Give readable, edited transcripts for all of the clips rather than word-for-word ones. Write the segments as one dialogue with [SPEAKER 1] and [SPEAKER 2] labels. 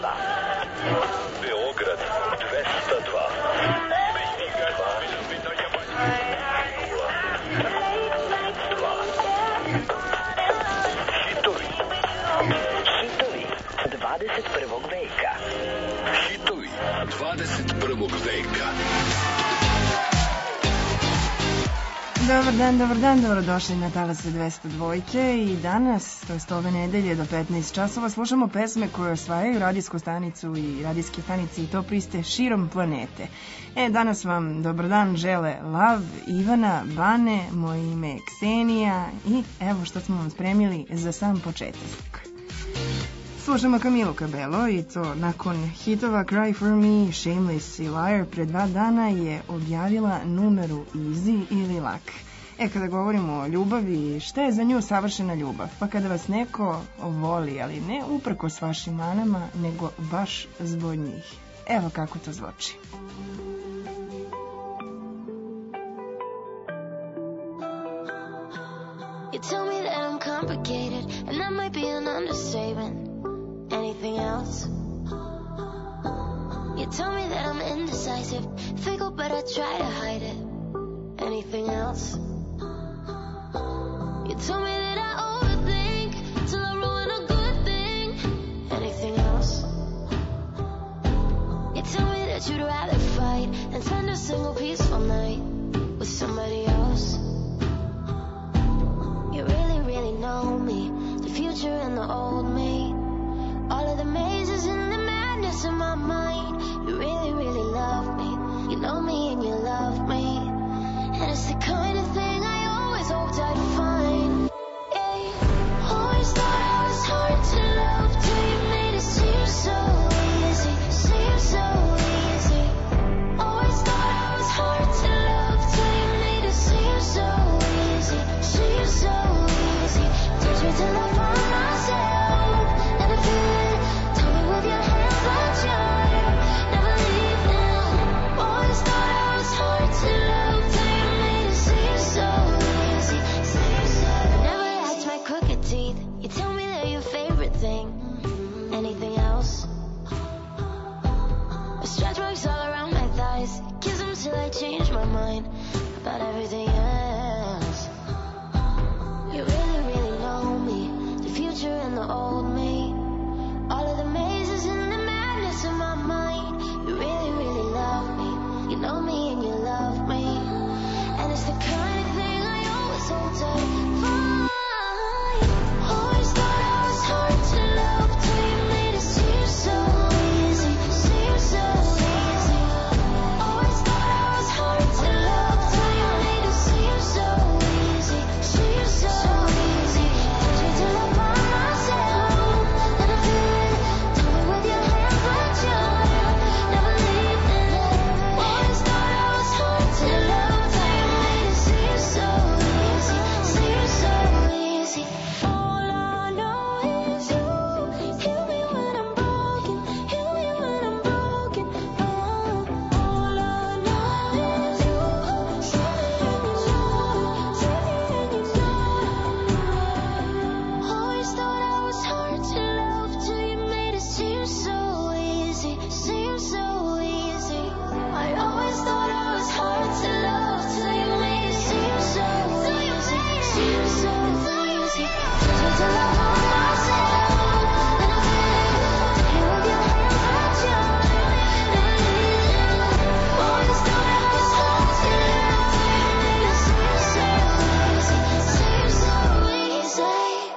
[SPEAKER 1] Beograd 202. Hitovi 21. veka. Hitovi 21. veka.
[SPEAKER 2] Dobar dan, dobrodošli na Talase 202 i danas, to jest ove nedelje do 15 časova, slušamo pesme koje osvajaju radijsku stanicu i radijske stanice i top liste širom planete. Danas vam dobar dan žele Lav, Ivana, Bane, moje ime je Ksenija i evo što smo vam spremili za sam početak. Slušamo Camilu Cabello i to nakon hitova Cry for Me, Shameless i Liar pre 2 dana je objavila numeru Easy ili Lak. Kada govorimo o ljubavi, šta je za nju savršena ljubav? Pa kada vas neko voli, ali ne uprkos vašim manama, nego baš zbog njih. Evo kako to zvuči.
[SPEAKER 3] You tell me that I'm complicated, and that might be an understatement. Anything else? You tell me that I'm indecisive, fickle, but I try to hide it. Anything else? You tell me that I overthink till I ruin a good thing. Anything else? You tell me that you'd rather fight than spend a single peaceful night with somebody else. You really, really know me, the future and the old me. All of the mazes and the madness in my mind. You really, really love me. You know me and you love me. And it's the kind of thing I always hoped I'd find. Yeah. Always thought I was hard to love till you made it seem so easy. Seem so easy. Always thought I was hard to love till you made it seem so easy. Seem so easy. Teach me to love for myself. And if you anything else? Stretch marks all around my thighs. Kiss them till I change my mind about everything else. You really, really know me, the future and the old me. All of the mazes and the madness in my mind. You really, really love me. You know me and you love me. And it's the kind of thing I always hold tight for. Always thought I was hard to love till you made it seem so easy. Seem so easy. Always thought I was hard to love till you made it seem so easy. Seem so easy. Teach me to love by myself. And if you tell me with your hands like yours, never leave them. Always thought I was hard to love till you made it seem so easy. Seem so easy. All I know is you. Heal me when I'm broken. Heal me when I'm broken. All I know is you. See me and you know. See me and you know. Always thought I was hard to love till you made it seem so easy. Seem so easy. I always thought I was hard to love till you made it seem so easy. Seem so easy. Teach me to love for myself. And I feel you with your hands like yours. Never leave them. Always thought I was hard to love till you made it seem so easy. Seem so easy.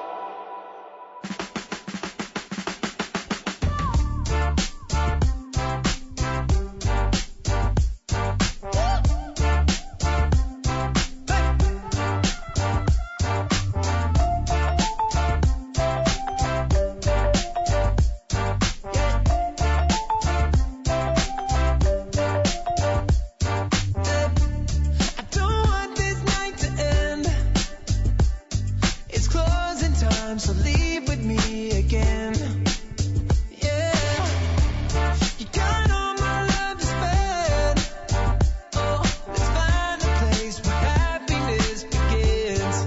[SPEAKER 4] I don't want this night to end. It's closing time, so leave with me again. Yeah, you got all my love to spend. Oh, let's find a place where happiness begins.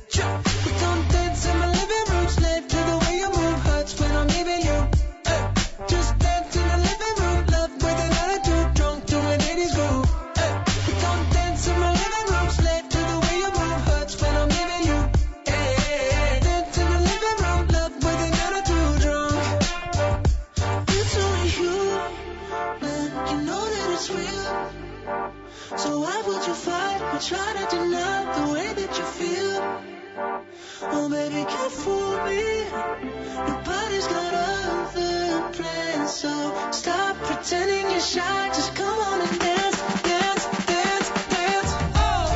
[SPEAKER 4] We gon' dance in my living room, slave to the way you move. Hurts when I'm leaving you. try to deny the way that you feel. Oh, baby, can't fool me. Nobody's got other plans, so stop pretending you're shy. Just come on and dance, dance, dance, dance. Oh.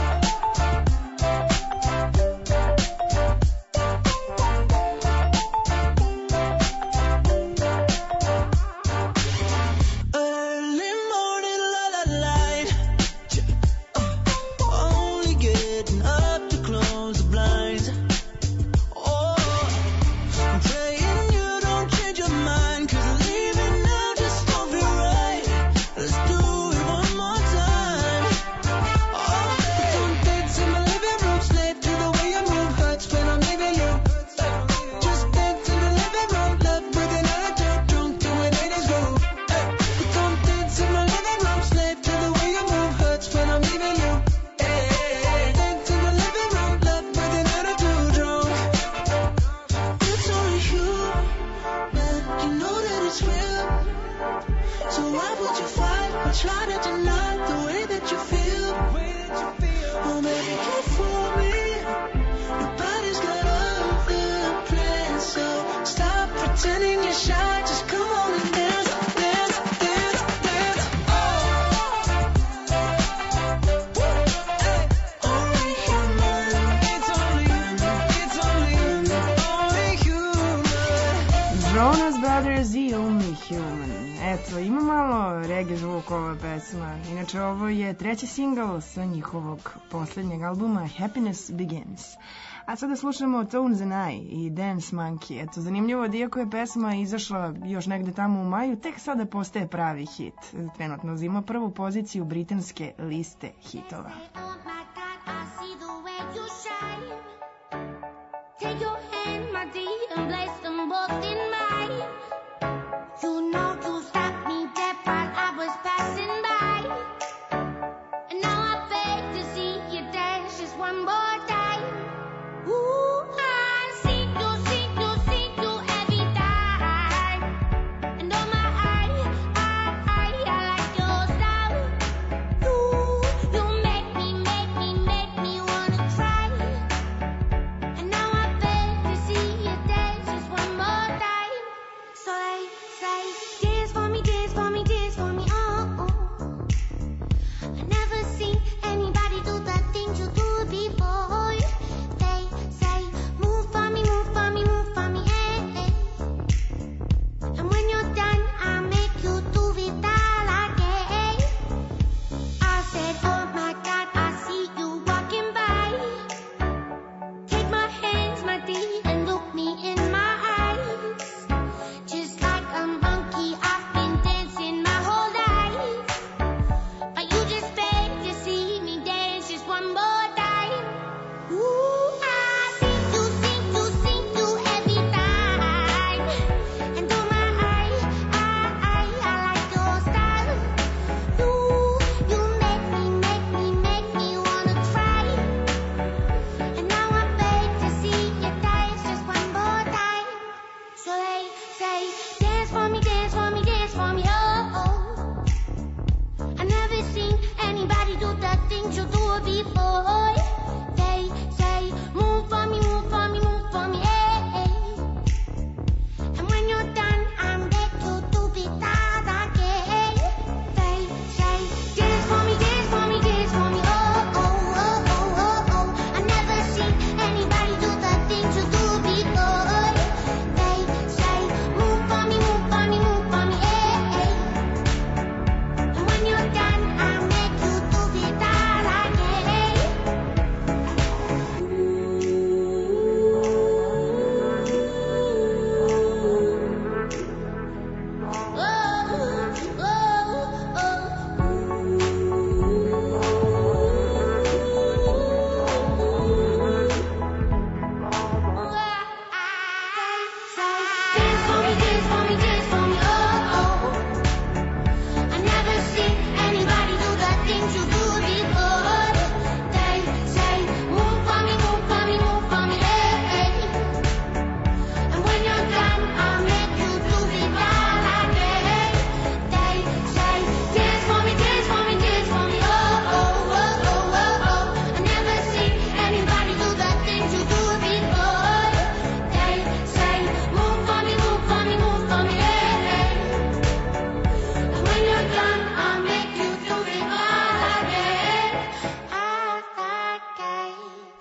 [SPEAKER 4] Early morning, la la light. Only getting up to close the blinds. Oh, I'm praying you don't change your mind, 'cause leaving now just don't feel right. Let's do it one more time. Oh, don't dance in my living room, slave to the way you move, hurts when I'm leaving you. Just dance in the living room, love with an attitude, drunk to an 80s groove. Don't dance in my living room, slave to the way you move, hurts when I'm leaving you. Dance in the living room, love with an attitude, drunk. It's only you, but you know that it's real. So why would you fight or try to deny the way that you feel? Oh, baby, can't fool me. Nobody's got other plans, so stop pretending you're shy. Just come on and dance, dance, dance, dance. Oh. Only human. It's only human. It's only human. Only human.
[SPEAKER 2] Jonas Brothers i Only Human. Eto, ima malo reggae zvuk ova pesma. Inače, ovo je treći singl sa njihovog poslednjeg albuma Happiness Begins. A sada slušamo Tones and I i Dance Monkey. Eto, zanimljivo da iako je pesma izašla još negde tamo u maju, tek sada postaje pravi hit. Trenutno uzima prvu poziciju britanske liste hitova.
[SPEAKER 3] Oh my God, I see the way you shine. Take your hand, my dear, and place them both in mine. You know you stopped me dead while I was passing by. And now I beg to see you dance just one more time. Ooh, I see you every time. And oh my, I like your style. You make me wanna cry. And now I beg to see you dance just one more time.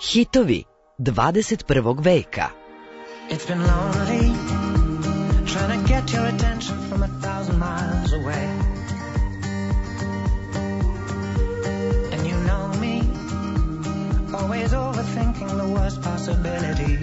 [SPEAKER 5] Hitovi 21. veka.
[SPEAKER 4] It's been lonely trying to get your attention from 1,000 miles away. And you know me, always overthinking the worst possibilities.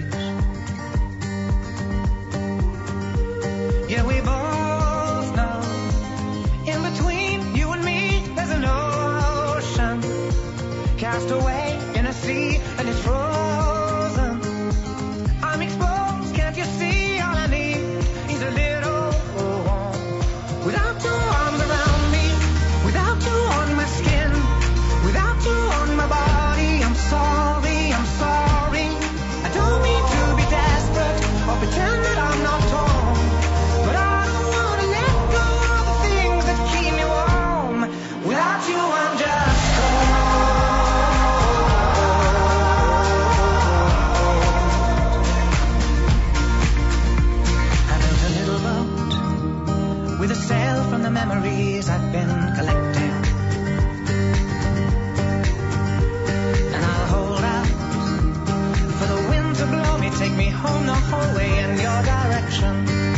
[SPEAKER 4] Yeah, we both know in between you and me there's an ocean cast away in a sea and it's frozen. I'm exposed, can't you see? All I need is a little warmth. Without your arms around me, without you on my skin, without you on my body, I'm sorry, I'm sorry. I don't mean to be desperate or pretend that I'm not torn, but I don't want to let go of the things that keep me warm. Without you I'm just cold. I built a little boat with a sail from the memories I've been collecting, and I'll hold out for the wind to blow me, take me home the whole way in your direction.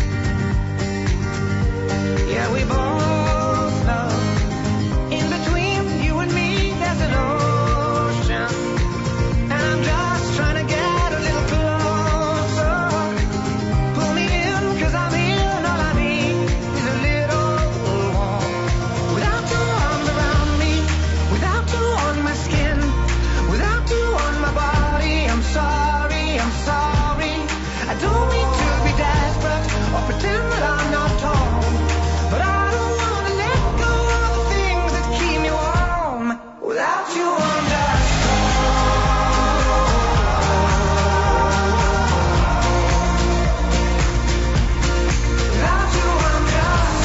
[SPEAKER 4] Yeah, we both know in between you and me there's an ocean, and I'm just trying to get a little closer. Pull me in, 'cause I'm in, all I need is a little warmth. Without your arms around me, without you on my skin, without you on my body, I'm sorry, I'm sorry. I don't mean to be desperate or pretend that I'm not torn, but I don't want to let go of the things that keep me warm. Without you I'm just without you I'm just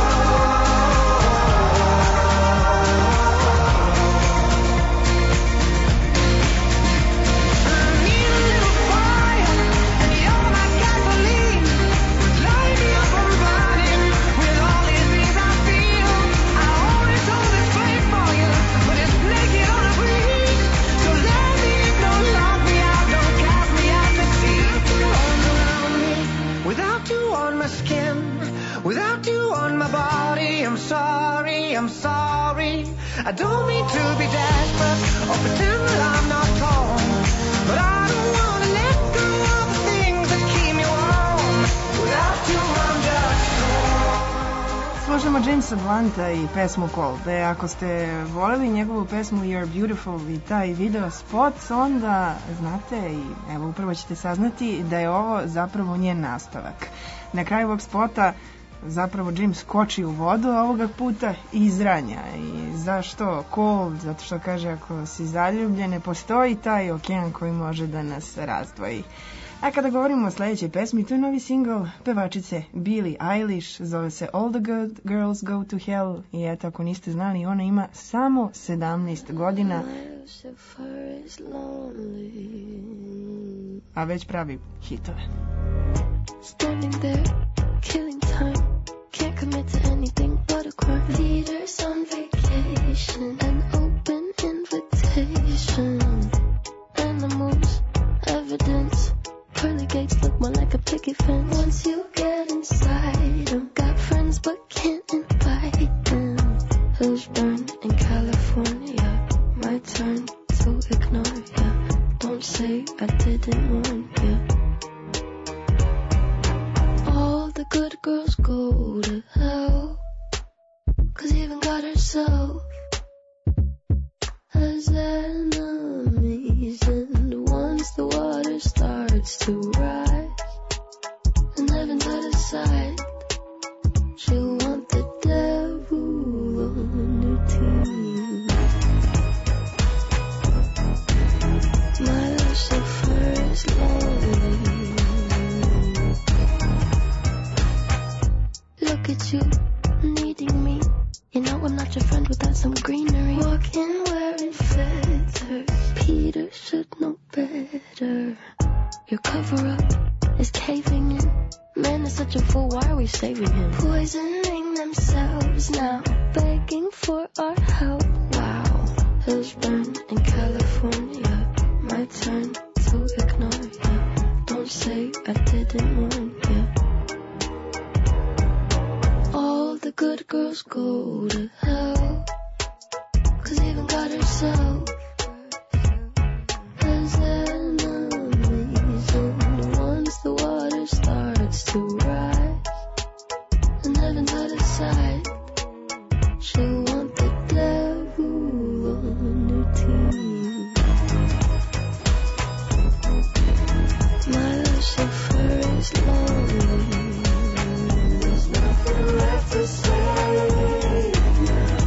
[SPEAKER 4] I need a little fire, and you're my gasoline. Light me up, I'm burning with all these things I feel. I always hold this flame for you, but it's naked on a breeze. So let me in, don't lock me out, don't cast me out to sea. Arms around me, without you on my skin, without you on my body, I'm sorry, I'm sorry. I don't mean to be desperate or pretend that I'm not torn, but I don't want to let go of the things that keep me warm. Without you I'm just
[SPEAKER 2] Slušamo Jamesa Blunta i pesmu Cold. Ako ste voleli njegovu pesmu You're Beautiful i taj video spot, onda znate i evo upravo ćete saznati da je ovo zapravo njen nastavak. Na kraju ovog spota zapravo James skoči u vodu, a ovoga puta izranja. I zašto Cold? Zato što kaže ako si zaljubljen, ne postoji taj okean koji može da nas razdvoji. A kada govorimo o sledećoj pesmi, to je novi singl pevačice Billie Eilish, zove se All the Good Girls Go to Hell i eto ako niste znali, ona ima samo 17 godina, a već pravi hitove.
[SPEAKER 3] Standing there, killing time. Can't commit to anything but a crime. Leaders on vacation, an open invitation. Animals, evidence. Pearly gates look more like a picket fence. Once you get inside them, got friends but can't invite them. Hills burn in California. My turn to ignore ya. Don't say I didn't warn ya. All the good girls go to hell, 'cause even God herself has enemies. And once the water starts to rise and heaven's out of sight, she'll want the devil on her team. My Lucifer is lonely. Look at you, needing me. You know I'm not your friend without some greenery. Walking wearing feathers, Peter should know better. Your cover-up is caving in. Man is such a fool, why are we saving him? Poisoning themselves now, begging for our help. Wow, hills burn in California. my turn to ignore you. Don't say I didn't warn you. All the good girls go to hell, 'cause even God herself has enemies. And once the water starts to rise and heaven's out of sight, she'll want the devil on her team. My Lucifer is lonely. There's nothing left to say now.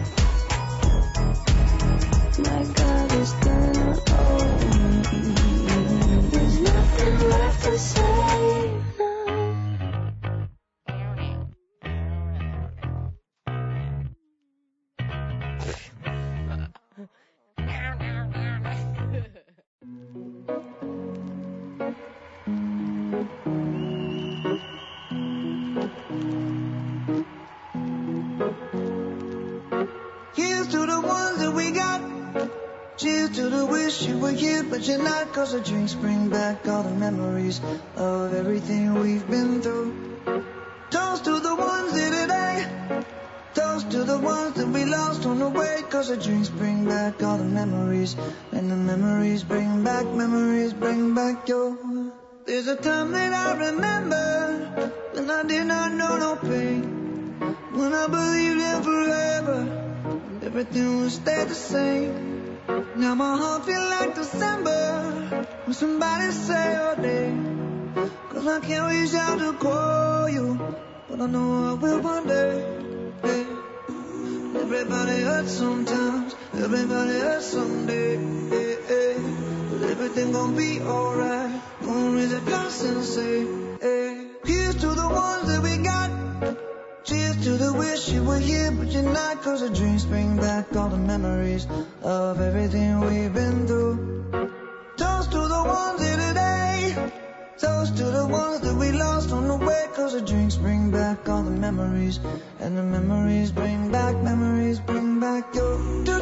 [SPEAKER 3] My God is gonna own me. There's nothing left to say now.
[SPEAKER 4] Here's to the ones that we got. Cheers to the wish you were here, but you're not. 'Cause the drinks bring back all the memories of everything we've been through. Toast to the ones here today. Toast to the ones that we lost on the way. 'Cause the drinks bring back all the memories. And the memories bring back your. There's a time that I remember when I did not know no pain. When I believed in forever, everything would stay the same. Now my heart feel like December when somebody say your name. 'Cause I can't reach out to call you, but I know I will one day. Hey. Everybody hurts sometimes, everybody hurts someday. Hey, hey. But everything gon' be alright. Gonna raise a glass and say, hey. Here's to the ones that we got. Cheers to the wish you were here, but you're not. 'Cause the dreams bring back all the memories of everything we've been through. Toast to the ones here today. Toast to the ones that we lost on the way. 'Cause the drinks bring back all the memories. And the memories bring back your.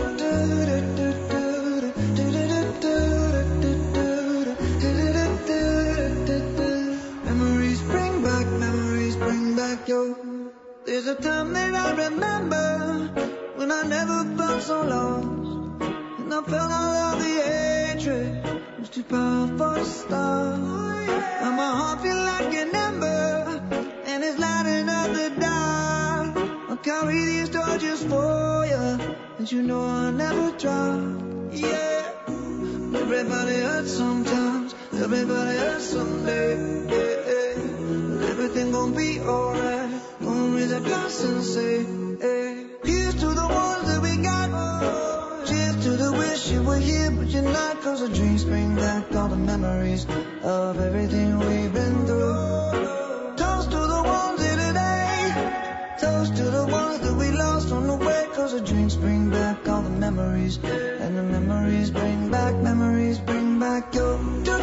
[SPEAKER 4] Memories bring back your. There's a time that I remember when I never felt so lost, and I felt all of the hatred was too powerful to stop. And my heart feel like an ember, and it's lighting up the dark. I'll carry these torches for you, and you know I'll never drop. Yeah, everybody hurts sometimes, everybody hurts someday. Yeah, yeah. But everything gon' be alright. Gonna raise a glass and say, hey. Here's to the ones that we got. Cheers to the wish you were here, but you're not. 'Cause the dreams bring back all the memories of everything we've been through. Toast to the ones here today. Toast to the ones that we lost on the way. 'Cause the drinks bring back all the memories. And the memories bring back your.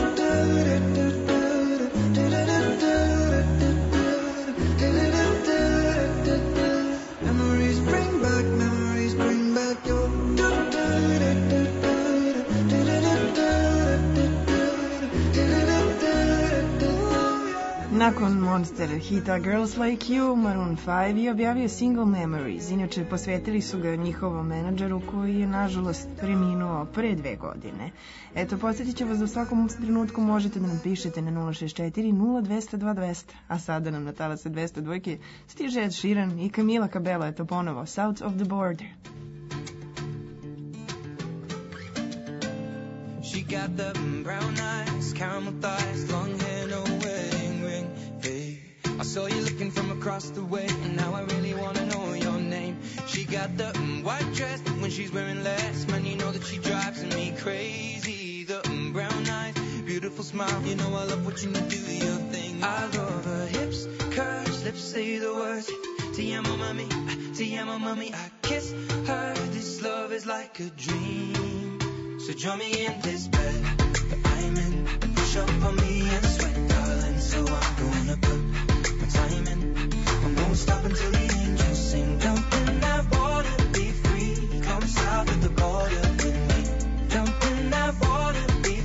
[SPEAKER 4] Memories bring back your.
[SPEAKER 2] Nakon Monster hita Girls Like You, Maroon 5 je objavio single Memories. Inače, posvetili su ga njihovom menadžeru koji je, nažalost, preminuo pre 2 godine. Eto, podsjetit ću vas da u svakom trenutku možete da nam pišete na 064 0200 200. A sada nam na talase 202 stiže Ed Sheeran i Camila Cabello, eto ponovo, South of the Border.
[SPEAKER 6] She got the brown eyes, caramel thighs, long hair, no wedding ring. Hey, I saw you looking from across the way, and now I really wanna know your name. She got the white dress, but when she's wearing less, man, you know that she drives me crazy. The brown eyes, beautiful smile, you know I love watching you do your thing. I love her hips, curves, lips say the words. Te amo mami, I kiss her. This love is like a dream. So join me in this bed that I'm in. Push up on me and sweat, darling. So I'm gonna put my time in. I won't stop until the angels sing. Jump in that water, be free. Come south of the border with me. Jump in that water, be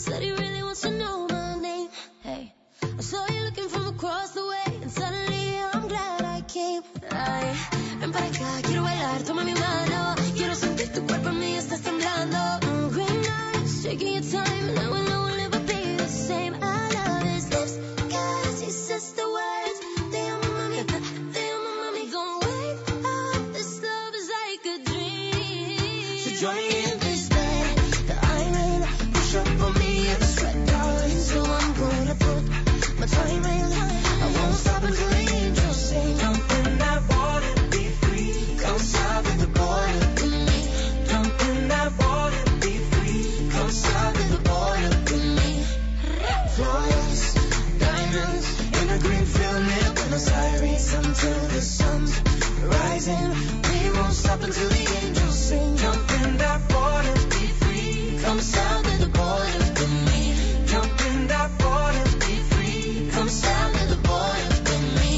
[SPEAKER 3] Said he really wants to know my name. Hey, I saw you looking from across the way, and suddenly I'm glad I came. Ay, ven para acá, quiero bailar, toma mi mano. Quiero sentir tu cuerpo en mí, estás temblando. Green eyes, taking your time, and I will know we'll never be the same. I love his lips, cause he says the words. They are my mommy, they are my mommy. Don't wake up, this love is like a dream.
[SPEAKER 4] So join me in this bed that I'm in. Push up on me and sweat, darling. So I'm gonna put my time in. I won't stop until the angels sing. Jump in that water, be free. Come south of the border with me. Jump in that water, be free. Come south of the border with me. Flawless diamonds in a green field near Buenos Aires until the sun's rising. We won't stop until the angels sing. Jump in that water, be free. Come south of the border with me. Jump in that water, be free. Come south of the border with me.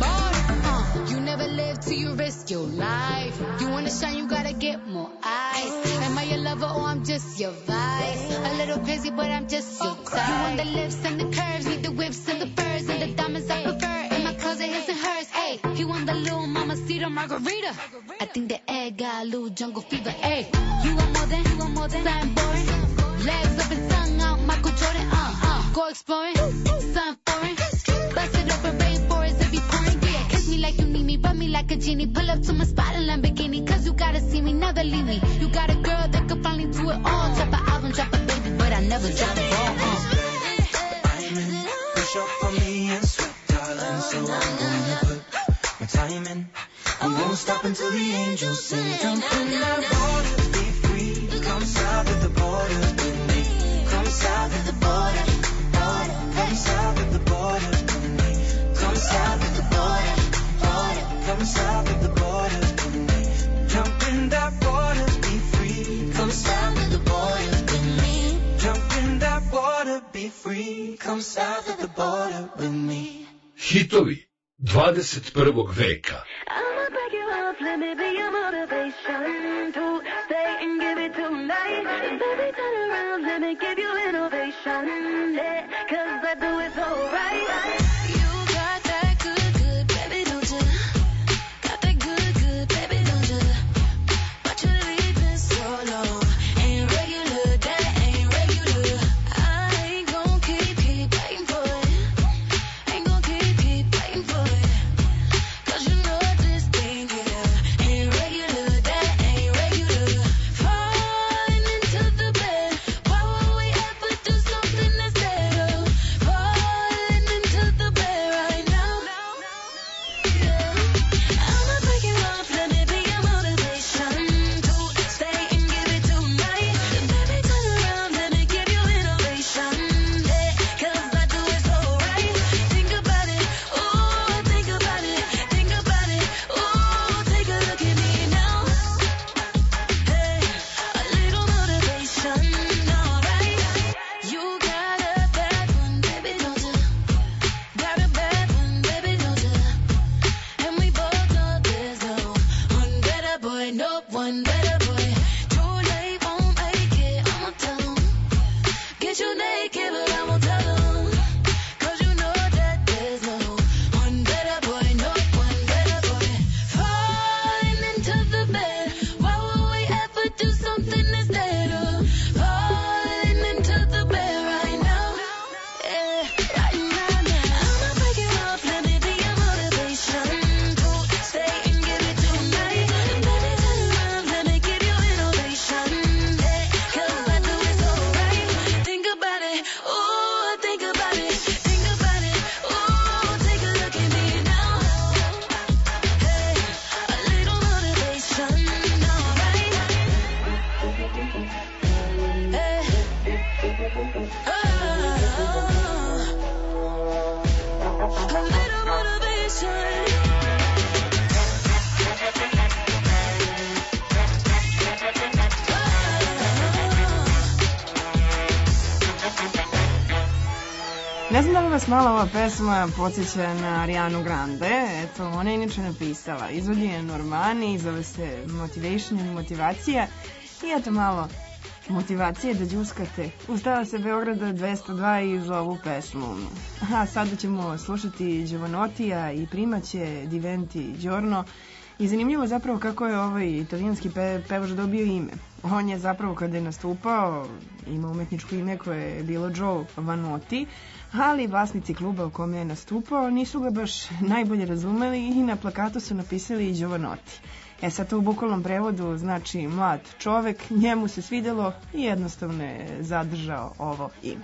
[SPEAKER 7] You never live till you risk your life. You wanna shine, you gotta get more eyes. Am I your lover or I'm just your vice? A little crazy, but I'm just your type. You want the lips and the curves, need the whips and the furs and the diamonds I prefer. In my closet, his and hers. Hey, he want the little mamacita margarita. I think the egg got a little jungle fever. Hey, you want more than something boring. Legs up and tongue out, Michael Jordan. Go exploring, something foreign. Bust it up in rainforest, it be pouring. Yeah, kiss me like you need me, rub me like a genie. Pull up to my spot in Lamborghini, cause you gotta see me, never leave me. You got a girl that could finally do it all. Drop an album, drop a baby, but I never drop it all.
[SPEAKER 4] I'm in. Push up on me and sweat, darling. So I'm gonna put my time in. I won't stop until the angels sing. Jump in that water, be free. Come south of the border with me. Come south of the border, border. Come south of the border with me. Come south of the border, border. Come south of the border with me. Jump in that water, be free. Come south of the border with me. Jump in that water, be free. Come south of the border with me.
[SPEAKER 1] Hitovi 21. veka.
[SPEAKER 3] I'ma break you off, let me be your motivation to stay and give it tonight. Baby, turn around, let me give you innovation. Yeah, cause I do it so right. You got that good, baby, don't you? Got that good, baby, don't you? But you're leaving so long. Ain't regular, that ain't regular. I ain't gon' keep waiting for it. Ain't gon' keep waiting for it. Cause you know this thing here ain't regular, that ain't regular. Falling into the bed, why would we ever do something instead of falling into the bed right now? Yeah. I'ma break you off, let me be your motivation to stay and give it tonight. Baby, turn around, let me give you innovation. Yeah, cause I do it so right. Think about it, ooh, think about it, think about it, ooh, take a look at me now. Hey, a little motivation, alright. You got a bad one, baby, don't you? Got a bad one, baby, don't you? And we both know there's no one better boy, no one better boy. Too late, won't make it, I'ma tell 'em. Get you naked, but I won't tell 'em. Cause you know that there's no one better boy, no one better boy. Falling into the bed, why would we ever do something instead of falling into the bed right now? Yeah, right now. I'ma break you off, let me be your motivation to stay and give it tonight. Baby, turn around, let me give you innovation. Yeah, cause I do it so right. Think about it, ooh, think about it, think about it, ooh, take a look at me now. Hey, a little motivation, alright. Hey, a little motivation.
[SPEAKER 2] Ne znam da li vas malo ova pesma podsjeća na Arianu Grande. Eto, ona je inače napisala. Izvodi je Normani, zove se Motivation ili Motivacija. I eto malo motivacije da đuskate. Ustala se Beograda 202 i uz ovu pesmu. A sada ćemo slušati Giovanottija i Primaće, Diventi Giorno. I zanimljivo zapravo kako je ovaj italijanski pevač dobio ime. On je zapravo kada je nastupao, ima umetničko ime koje je bilo Joe Vanotti, ali vlasnici kluba u kome je nastupao nisu ga baš najbolje razumeli i na plakatu su napisali Giovanotti. Sad to u bukvalnom prevodu znači mlad čovek, njemu se svidelo i jednostavno je zadržao ovo ime.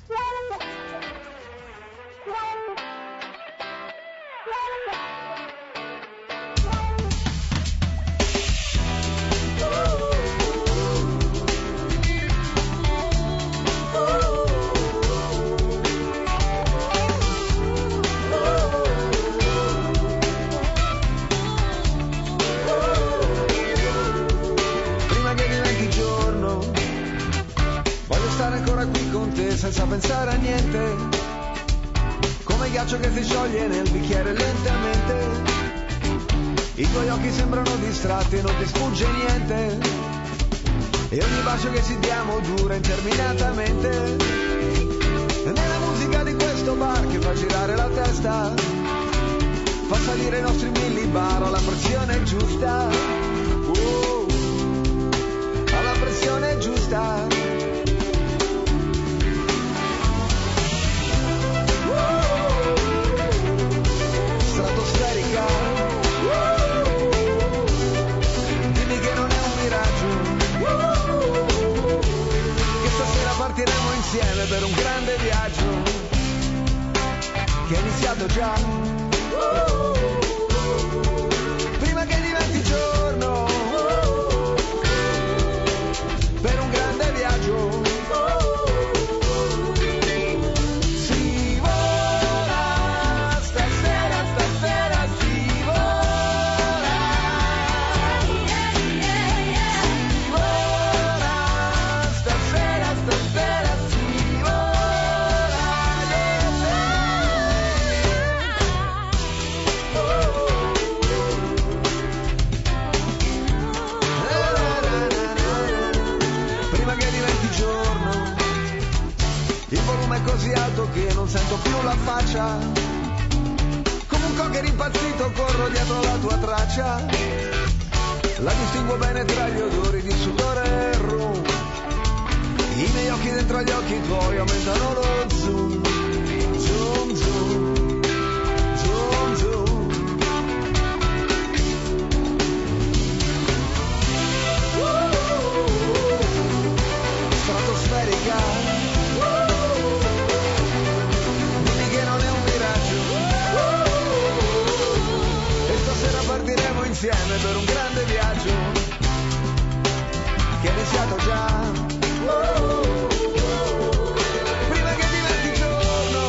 [SPEAKER 8] Senza pensare a niente, come ghiaccio che si scioglie nel bicchiere lentamente. I tuoi occhi sembrano distratti e non ti sfugge niente, e ogni bacio che ci diamo dura interminatamente. Nella musica di questo bar che fa girare la testa, fa salire i nostri millibar alla pressione giusta, alla pressione giusta. Stratosferica, dimmi che non è un miraggio, che stasera partiremo insieme per un grande viaggio che è iniziato già, prima che diventi giorno, per un grande viaggio. Così alto che non sento più la faccia, come un cocker impazzito corro dietro la tua traccia, la distingo bene tra gli odori di sudore e rum, i miei occhi dentro gli occhi tuoi aumentano lo zoom, zoom zoom, zoom zoom. Stratosferica, partiremo insieme per un grande viaggio che è iniziato già, prima che diventi giorno,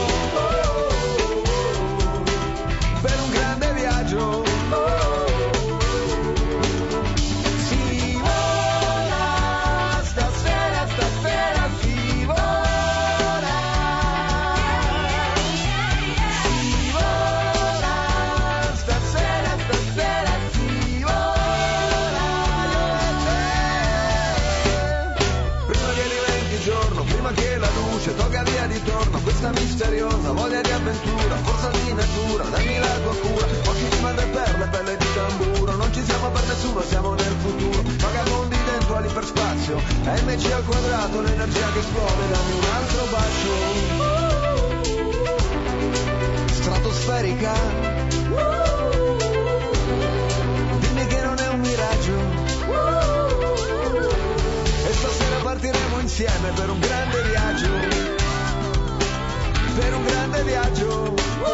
[SPEAKER 8] per un grande viaggio. Si vola, stasera, stasera si vola, si vola, stasera, stasera si vola, prima che diventi giorno, prima che la luce tolga via di torno questa misteriosa voglia di avventura, forza di natura, dammi la tua cura, occhi di madreperle, pelle di tamburo, non ci siamo per nessuno, siamo nel futuro, vagabondi dentro all'iperspazio, MC al quadrato, l'energia che esplode, dammi un altro bacio. Stratosferica, dimmi che non è un miraggio, e stasera partiremo insieme per un grande viaggio, per un grande viaggio,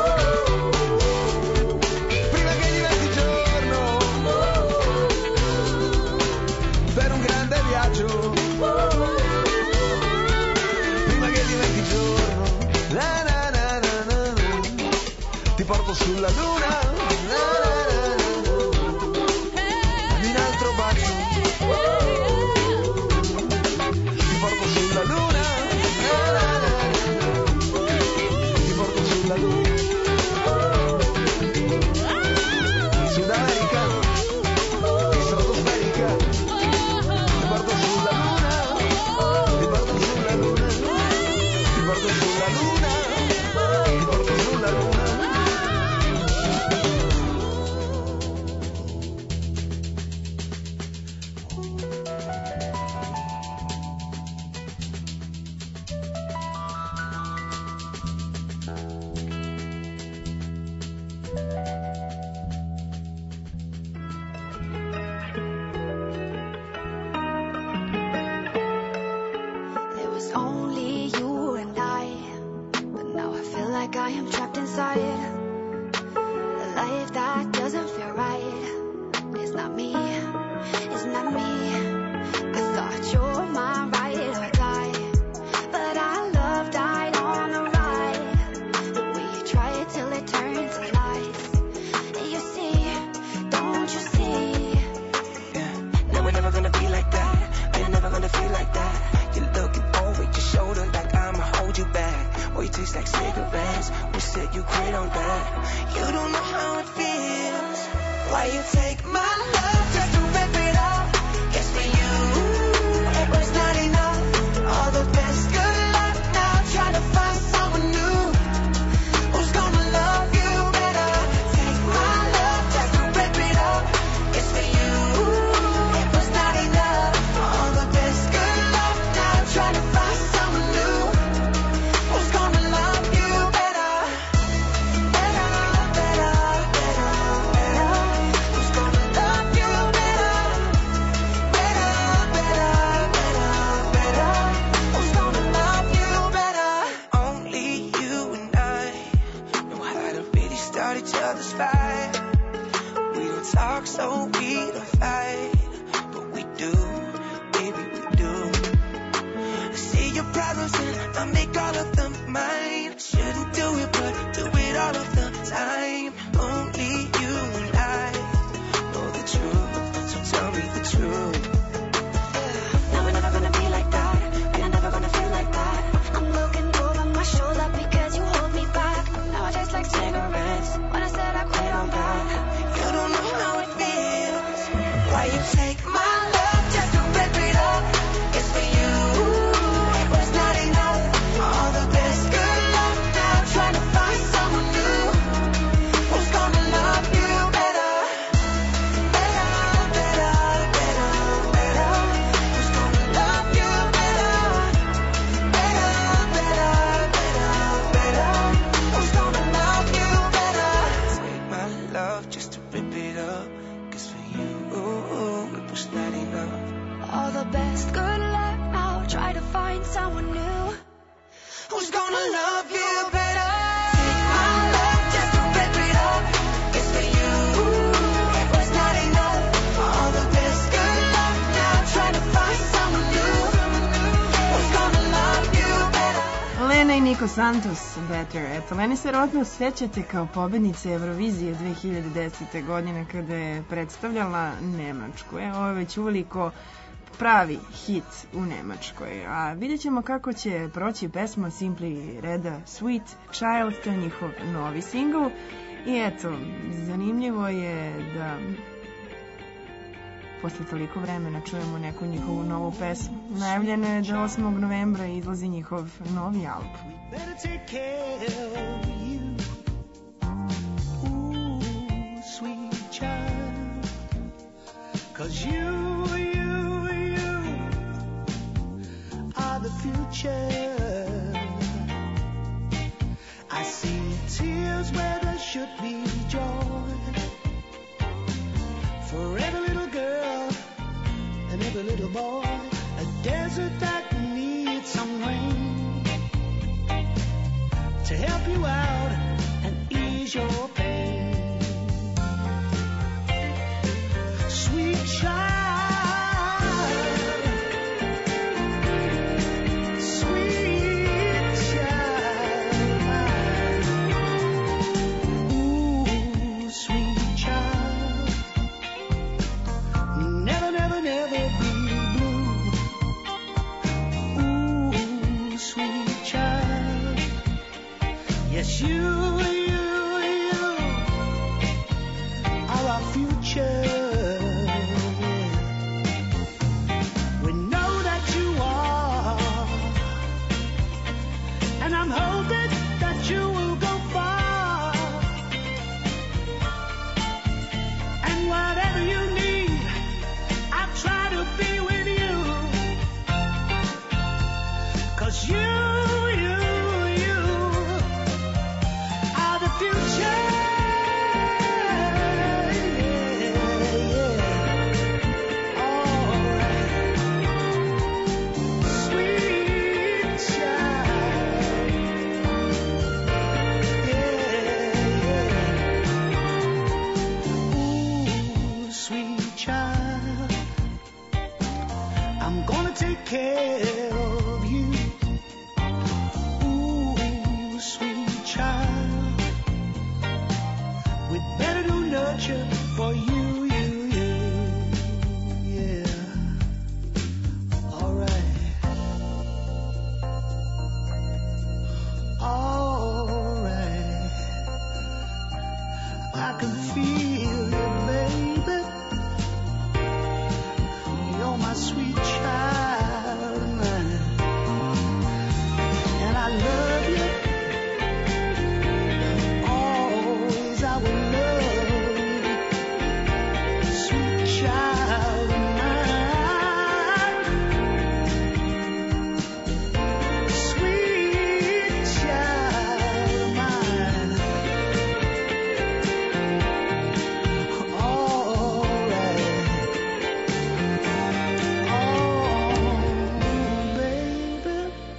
[SPEAKER 8] prima che diventi giorno, per un grande viaggio, prima che diventi giorno, na na na na na, ti porto sulla luna, na na na na, dammi un altro bacio, ti porto sulla luna, na na na na, ti porto sulla luna, Sudamerica, stratosferica, ti porto sulla luna.
[SPEAKER 3] was only you and I. But now I feel like I am trapped inside a life that doesn't feel right. It's not me, it's not me. I thought you're my ride or die, but our love died on the ride. We try it till it turns to lies. You see, don't you see?
[SPEAKER 9] Yeah, now we're never gonna be like that. We're never gonna feel like that. You're looking over your shoulder like I'ma hold you back. Boy, you taste like cigarettes. We said you quit on that. You don't know how it feels. Why you take my love just to rip it off? Guess for you, it was not enough. All the best, good luck now. Try to find someone new who's gonna love you better. Take my love just to rip it off. Guess for you, it was not enough. All the best, good luck now. Try to find someone new who's gonna love you better. Better, better, better, better. Who's gonna love you better? Better, better, better, better. Who's gonna love you better? Only you and I know how to really start each other's fire. We don't talk so we don't fight, but we do, baby, we do. I see your problems and I make all of them mine. Shouldn't do it, but do it all of the time. Only you and I know the truth, so tell me the truth.
[SPEAKER 3] Now we're never gonna be like that, and I'm never gonna feel like that. I'm looking over my shoulder because you hold me back. Now I taste like cigarettes when I said I quit on that.
[SPEAKER 9] You don't know how it feels. Why you take my love just to rip it off? It's for you, it was not enough. All the best, good luck now. Trying to find someone new who's gonna love you better. Better, better, better, better. Who's gonna love you better? Better, better, better, better. Who's gonna love you better? Take my love just to rip it up. 'Cause for you, it was not enough.
[SPEAKER 3] All the best, good luck now. Try to find someone new.
[SPEAKER 9] Who's gonna love you better? Take my love just to rip it up. It's for you, it was not enough. All the best, good luck now. Try to find someone new who's gonna love you better.
[SPEAKER 2] Lena i Niko Santos, Better. Eto, Leni se rodno sjećate kao pobednice Eurovizije 2010. godine kada je predstavljala Nemačku. Ovo je već uveliko pravi hit u Nemačkoj. A vidjet ćemo kako će proći pesma Simply Reda Sweet Child, to je njihov novi singl. I eto, zanimljivo je da posle toliko vremena čujemo neku njihovu novu pesmu. Najavljeno je da 8. novembra izlazi njihov novi album.
[SPEAKER 10] Better take care of you. Ooh, sweet child. 'Cause you are the future. I see tears where there should be joy. For every little girl and every little boy, a desert that needs some rain to help you out and ease your pain. Sweet child. You are our future. We know that you are, and I'm hoping that you will go far. And whatever you need, I'll try to be with you. 'Cause you future. I love you. Always I will love you. Sweet child of mine. Sweet child of mine. All right. Oh, baby.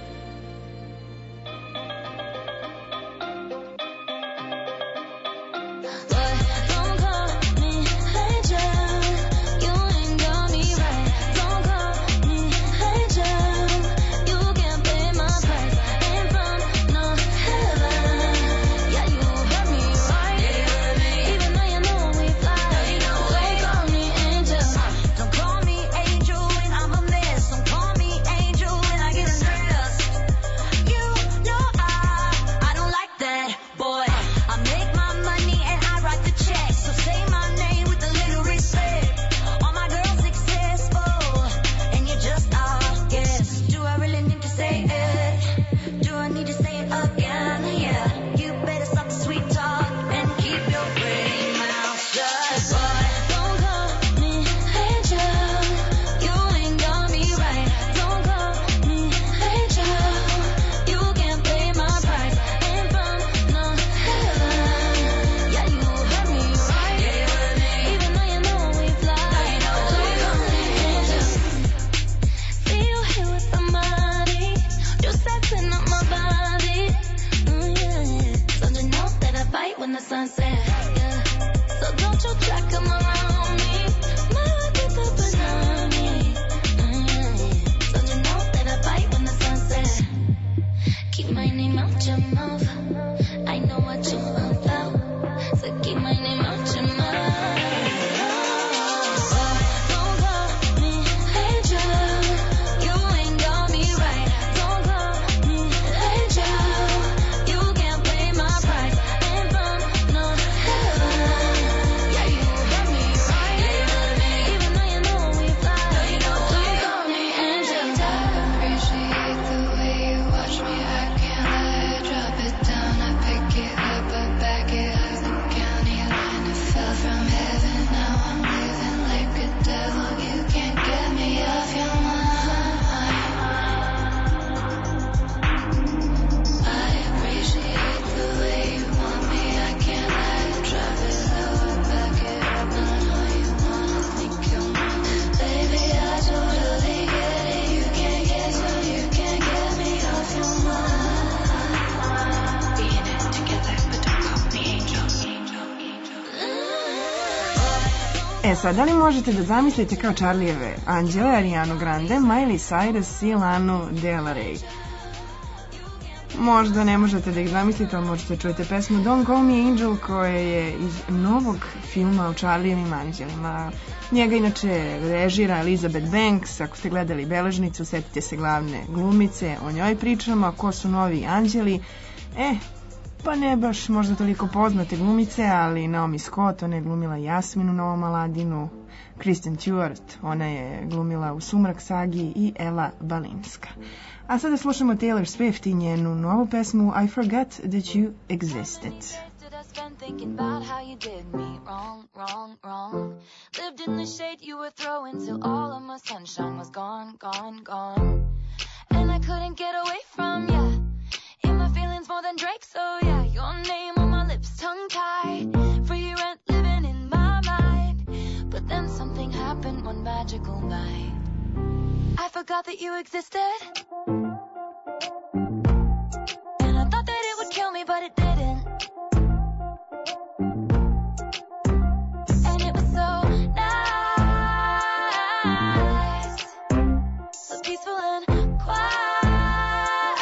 [SPEAKER 3] Don't call me angel. You ain't got me right. Don't call me angel. You can't pay my price. Ain't from no heaven. Yeah, you heard me right. Even though you know we fly. Don't call me angel. Don't call me angel when I'm a mess. Don't call me angel when I get stressed. You know I don't like that, boy. I make my money and I write the check. So say my name with a little respect. All my girls successful, and you just are. Yes. Do I really need to say it? Do I need to say it again? Yeah. You better stop the sweet talk and keep your pretty mouth shut, boy. Don't call me angel. You ain't got me right. Don't call me angel. You can't pay my price. Ain't from no heaven. Yeah, you heard me right. Even though you know we fly. Don't call me angel. Feel here with somebody. Just acting up my body. Yeah. So to know that I bite when the sun sets. Yeah. So don't you try come around me. Might get the banana. So to know that I bite when the sun sets. Keep my name out your mouth. I know what you about. So keep my name out your mouth. Don't call me angel. You ain't got me right. Don't call me angel. You can't pay my price. Ain't from no heaven. Yeah, you heard me right. Even though you know we fly. Don't call me angel. I appreciate the way you watch me. I can't let it drop it down. I pick it up, I back it up. The county line, it fell from heaven. Now I'm living like a devil. You can't get me off your mind. I appreciate the way you want me. I can't let it drop it low. I back it up. I know you wanna think you're mine. Baby, I totally get it. You can't get so you can't get me off your mind. Be in it together, but don't call me angel.
[SPEAKER 2] E sad, da li možete da zamislite kao Charlijeve anđele, Arianu Grande, Miley Cyrus i Lanu Del Rey? Možda ne možete da ih zamislite, ali možete čujete pesmu Don't Call Me Angel koja je iz novog filma o Charlijevim anđelima. Njega inače režira Elizabeth Banks. Ako ste gledali Beležnicu, setite se glavne glumice, o njoj pričamo. A ko su novi anđeli? Pa ne baš možda toliko poznate glumice, ali Naomi Scott, ona je glumila Jasminu u Novom Aladinu, Kristen Stewart, ona je glumila u Sumrak sagi i Ela Balinska. A sada slušamo Taylor Swift i njenu novu pesmu I Forgot That You Existed.
[SPEAKER 3] Spent thinking about how you did me wrong, wrong, wrong. Lived in the shade you were throwing till all of my sunshine was gone, gone, gone. And I couldn't get away from ya. In my feelings more than Drake, so yeah. Your name on my lips, tongue-tied. Free rent living in my mind. But then something happened one magical night. I forgot that you existed. And I thought that it would kill me, but it didn't. And it was so nice, so peaceful and quiet.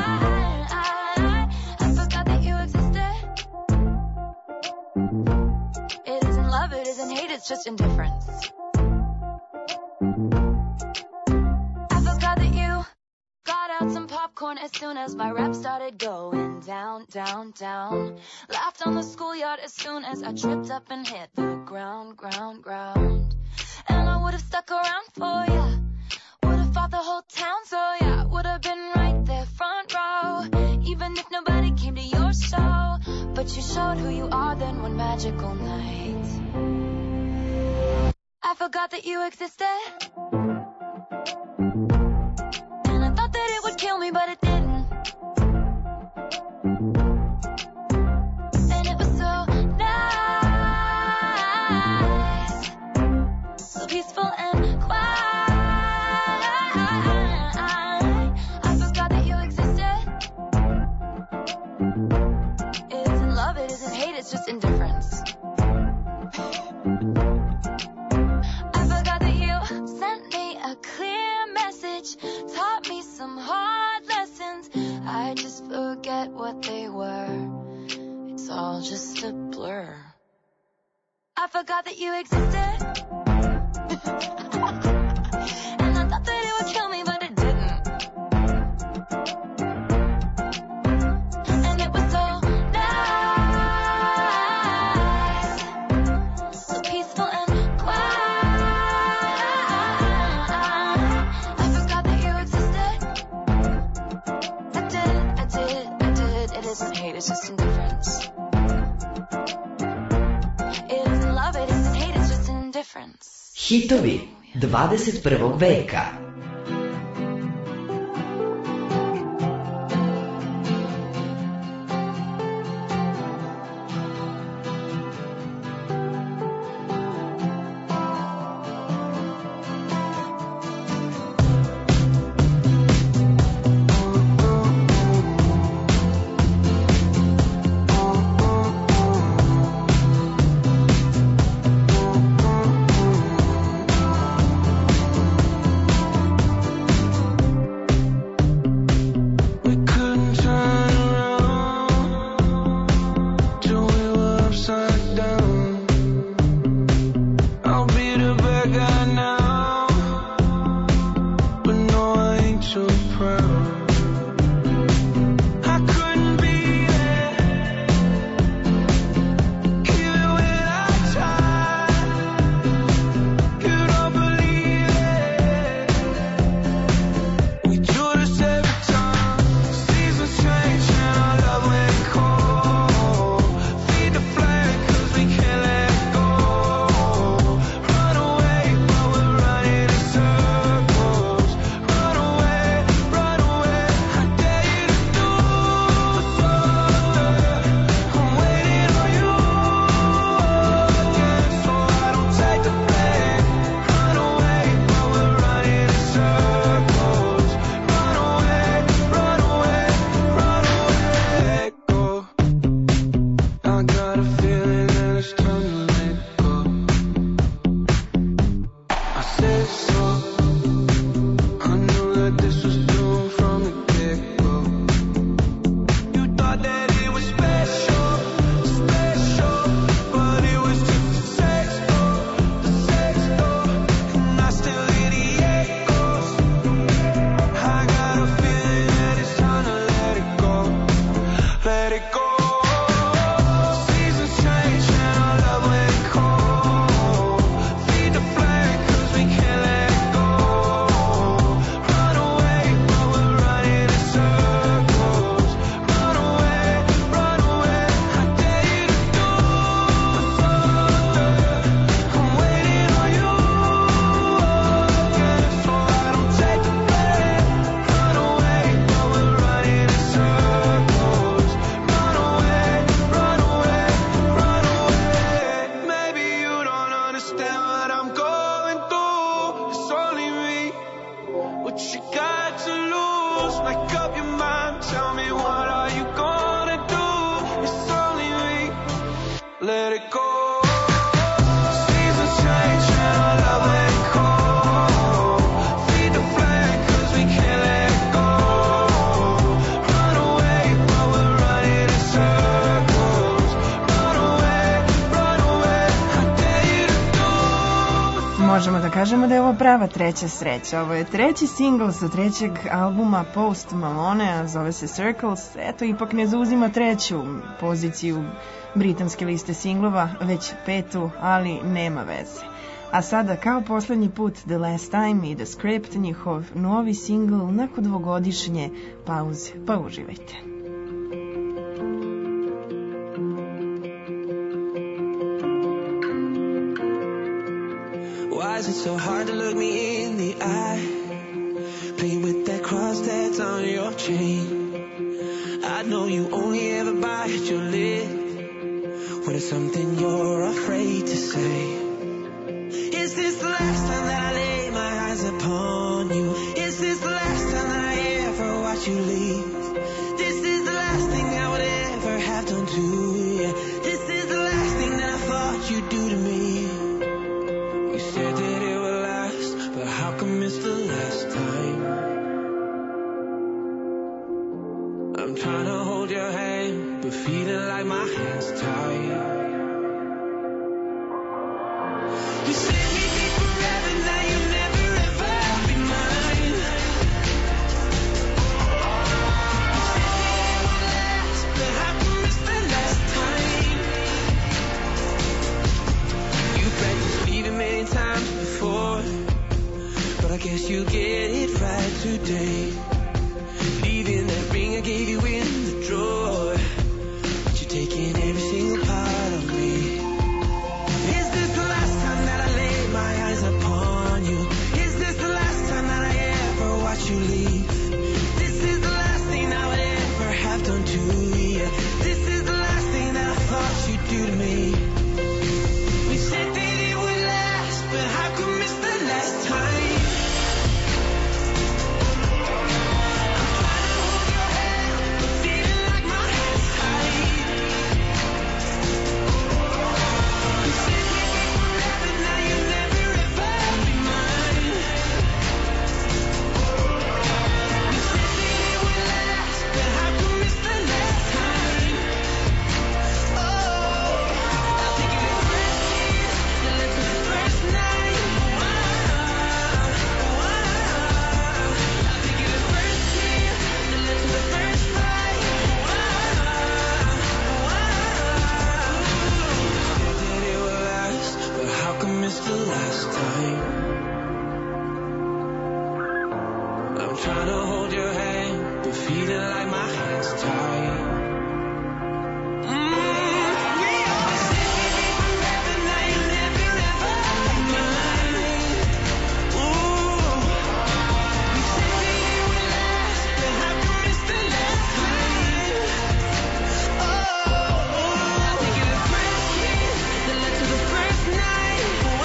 [SPEAKER 3] I forgot that you existed. It isn't love, it isn't hate, it's just indifference. I forgot that you got out some popcorn as soon as my rep started going down, down, down. Laughed on the schoolyard as soon as I tripped up and hit the ground, ground, ground. And I would have stuck around for ya. Would have fought the whole town, so yeah, would have been right there front row. who you are then one magical night. I forgot that you existed. And I thought that it would kill me, but it didn't. And it was so nice, so peaceful and quiet. I forgot that you existed. It isn't love, it isn't hate, it's just indifference. I forgot that you sent me a clear message, taught me some hard lessons. I just forget what they were. It's all just a blur. I forgot that you existed. And I thought that it would kill me, but it didn't. And it was so nice, so peaceful and quiet. I forgot that you existed. I did. It isn't hate, it's just indifference. It isn't love, it isn't hate, it's just indifference.
[SPEAKER 5] Hitovi 21. veka.
[SPEAKER 2] Možemo da kažemo da je ovo prava treća sreća. Ovo je treći singl sa trećeg albuma Post Malone, zove se Circles. Eto, ipak ne zauzima treću poziciju britanske liste singlova, već petu, ali nema veze. A sada, kao poslednji put, The Last Time i The Script, njihov novi singl nakon dvogodišnje pauze. Pa uživajte.
[SPEAKER 9] Was it so hard to look me in the eye? Play with that cross that's on your chain. I know you only ever bite your lip when it's something you're afraid to say. Is this the last time that I lay my eyes upon you? Is this the last time that I ever watch you leave? This is the last thing I would ever have done to you. This is the last thing that I thought you'd do to me. You said that it would last, but how come it's the last time? I'm trying to hold your hand, but feeling like my hand's tied. You said we'd be forever, now you'll never ever be mine. You said that it would last, but how come it's the last time? You practiced leaving many times before, but I guess you get it right today. Leaving that ring I gave you in the drawer, but you're taking every single part of me. Is this the last time that I lay my eyes upon you? Is this the last time that I ever watch you leave? This is the last thing I would ever have done to you. This is the last thing that I thought you'd do to me. We said that it would last, but how come it's the last time? It's the last time. I'm trying to hold your hand, but feeling like my hand's tied. We always said we'd be forever, now you'll never ever be mine. Ooh, we said that it would last, but how come it's the last time? Oh, I'll take you to the first kiss, then let's do the first night.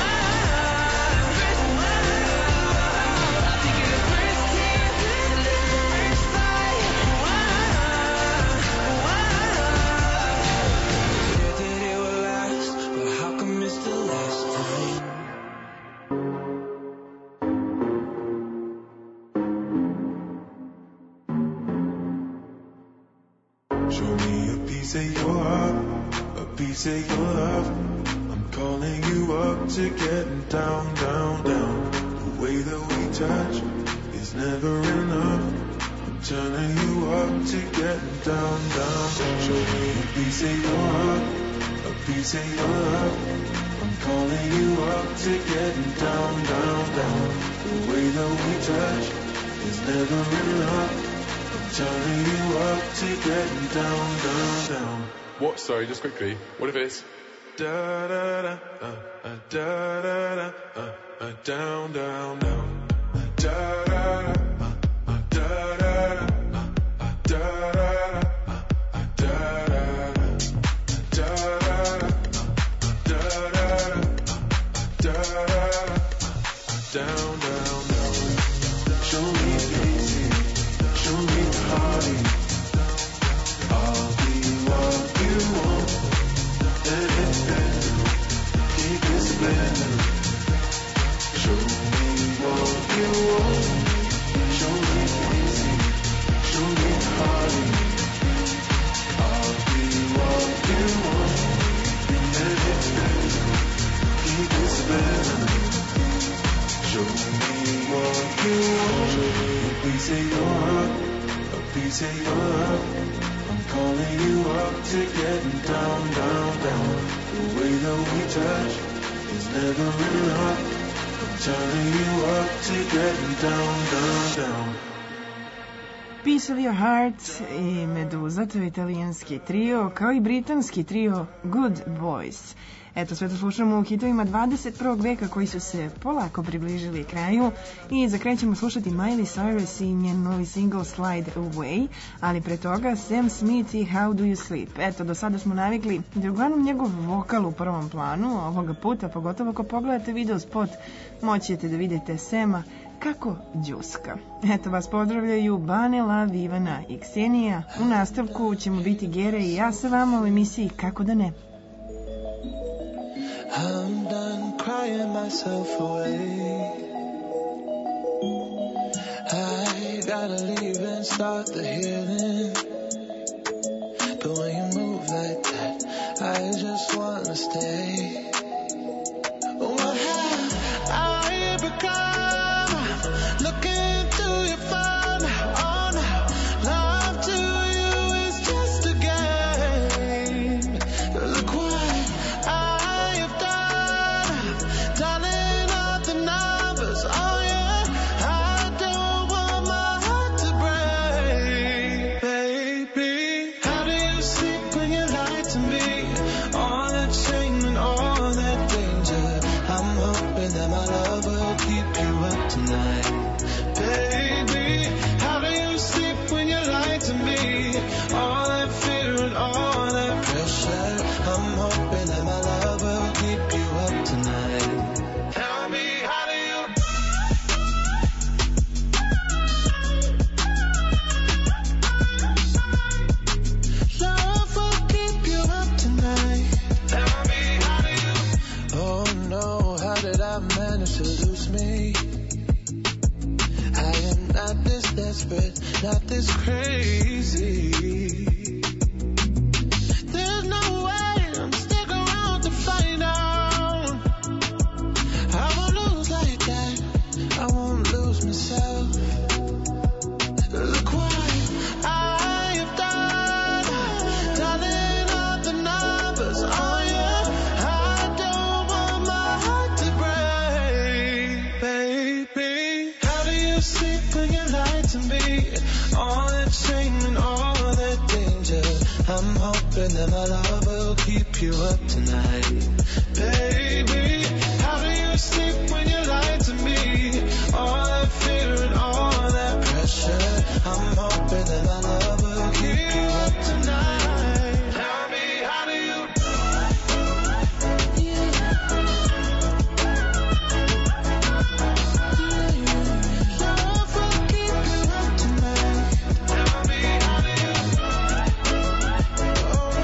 [SPEAKER 11] Show me a piece of your heart, a piece of your love. I'm calling you up to getting down, down, down. The way that we touch is never enough. I'm turning you up to getting down, down, down. Show me a piece of your heart, a piece of your love. I'm calling you up to getting down, down, down. The way that we touch is never enough. Turning you up to getting down, down, down.
[SPEAKER 12] What? Sorry, just quickly. What if it's
[SPEAKER 11] da da da da da da down, down, down. Da da da da da da down, down, down. Show me easy. Show me party. I'll be what you want. Let it spin. Keep it spinning. Show me what you want. Show me easy. Show me party. I'll be what you want. Let it spin. Keep it spinning. Show me what you want. A piece of your heart, a piece of your love. I'm calling you up to getting down, down, down. The way that we touch is never enough. I'm turning you up to getting down, down, down.
[SPEAKER 2] Piece of Your Heart i Meduza, to je italijanski trio, kao i britanski trio Good Boys. Eto, sve to slušamo u hitovima 21. veka koji su se polako približili kraju i za kraj ćemo slušati Miley Cyrus i njen novi single Slide Away, ali pre toga Sam Smith i How Do You Sleep. Eto, do sada smo navikli da je uglavnom njegov vokal u prvom planu, ovoga puta, pogotovo ako pogledate video spot, moći ćete da vidite Sama kako džuska. Eto, vas pozdravljaju Bane, Lav, Ivana i Ksenija. U nastavku ćemo biti Gere i ja sa vama u emisiji Kako da ne.
[SPEAKER 11] I'm done crying myself away. I gotta leave and start the healing. But when you move like that, I just wanna stay. What have I become? Looking through your phone, oh no, love to you is just a game. Look what I have done, dialing up the numbers, oh yeah, I don't want my heart to break, baby. How do you sleep when you lie to me? All that shame and all that danger, I'm hoping that my love will keep you up tonight. Baby, how do you sleep when you lie to me? All that fear and all that pressure, I'm hoping that my love will keep you up tonight. Tell me, how do you? Love will keep you up tonight. Tell me, how do you? Oh no, how did I manage to lose me? I am not this desperate, not this crazy. There's no way I'm sticking around to find out. I won't lose like that, I won't lose myself. Look what I have done, dialing up the numbers, oh yeah, I don't want my heart to break, baby. How do you sleep when you lie to me? All that shame and all that danger, I'm hoping that my love will keep you up tonight, baby. How do you sleep when you lie to me? All that fear and all that pressure, I'm hoping that my love will keep you up tonight. Tell me, how do you? Love will keep you up tonight. Tell me, how do you? Oh,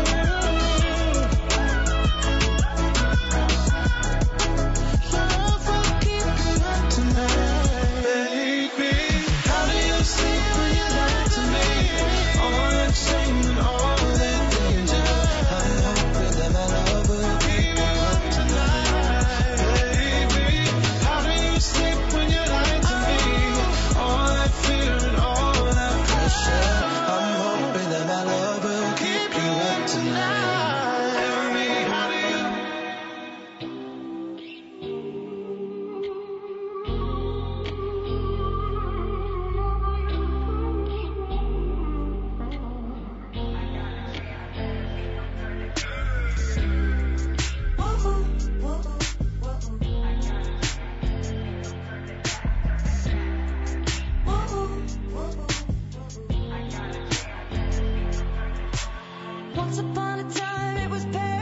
[SPEAKER 11] love will keep you up tonight, baby. How do you sleep when you lie to me? All that shame and all that danger, I'm hoping that my love will keep you up tonight, baby. How do you sleep when you lie to me? All that fear and all that pressure, I'm hoping that my love will keep you up tonight. Tell me, how do you?
[SPEAKER 3] Once upon a time it was paradise.